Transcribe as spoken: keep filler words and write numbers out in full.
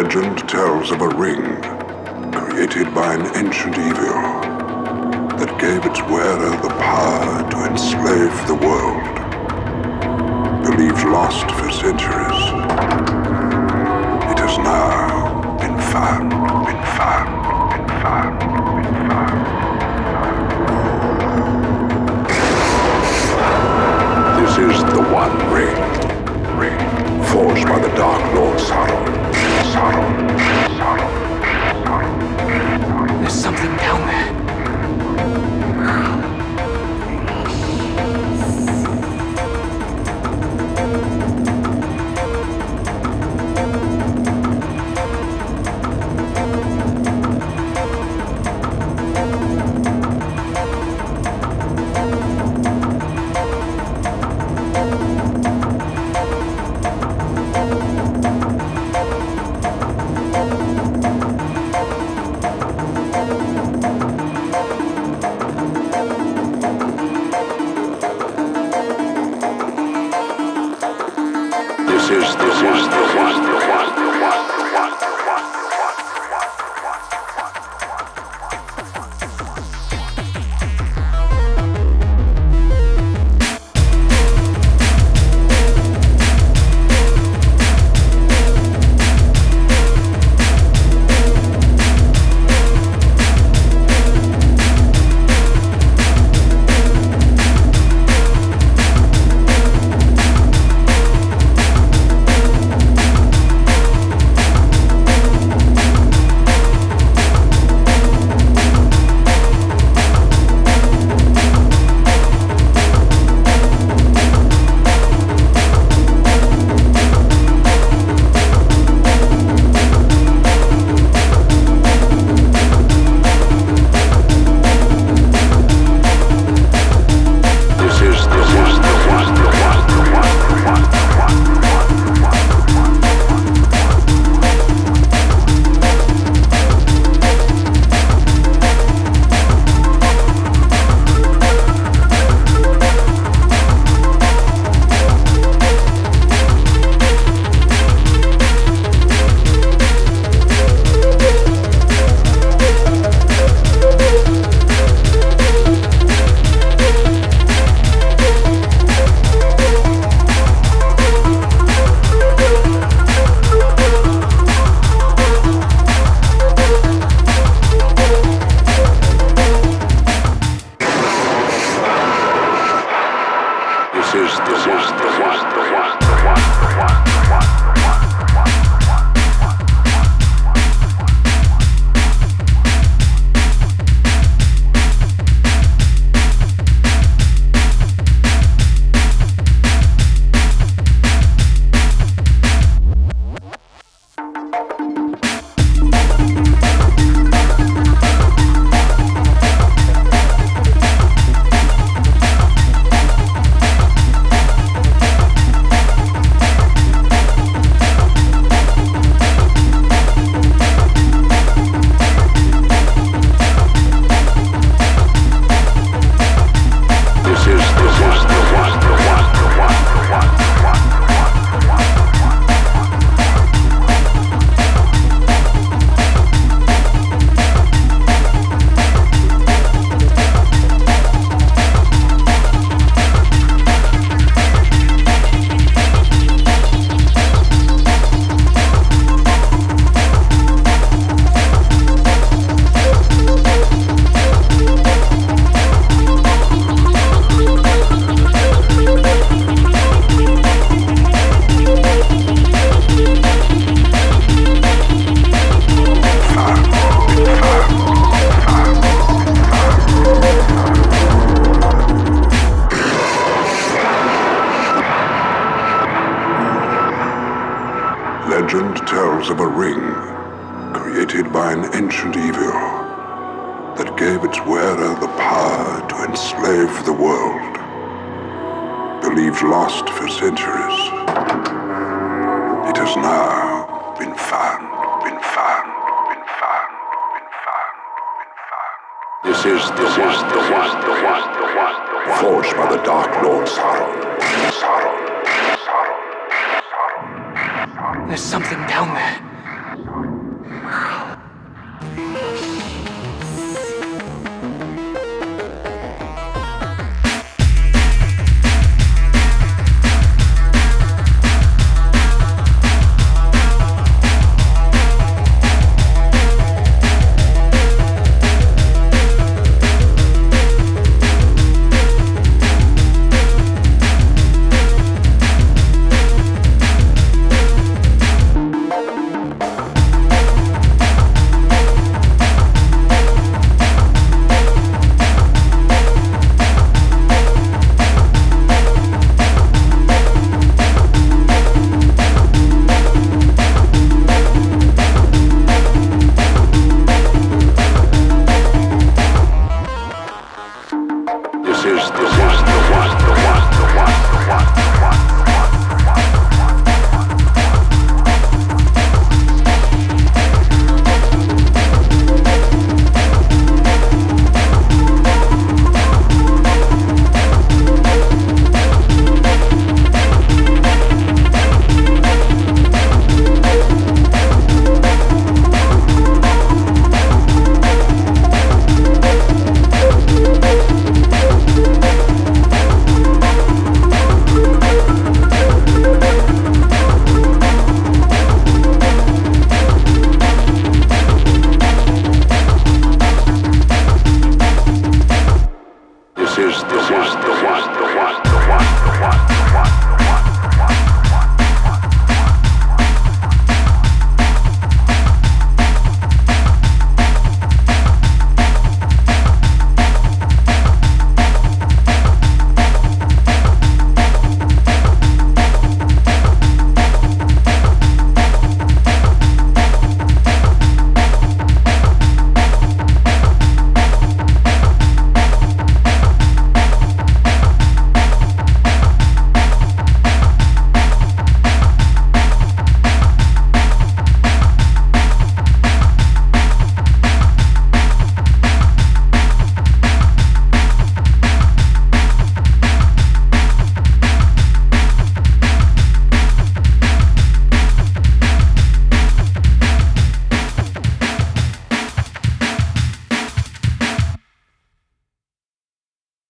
Legend tells of a ring created by an ancient evil that gave its wearer the power to enslave the world. Believed lost for centuries, it has now been found, been found, been found, been found. This is the One Ring, ring, forged by the Dark Lord Sauron. Sauron, Sauron, Sauron. There's something down there. Legend tells of a ring created by an ancient evil that gave its wearer the power to enslave the world. Believed lost for centuries, it has now been found, been found, been found, been found, been found. This is the this one, is the one, the one, the one, the one, forged by the Dark Lord Sauron. Sauron, Sauron, Sauron, Sauron. There's something down there.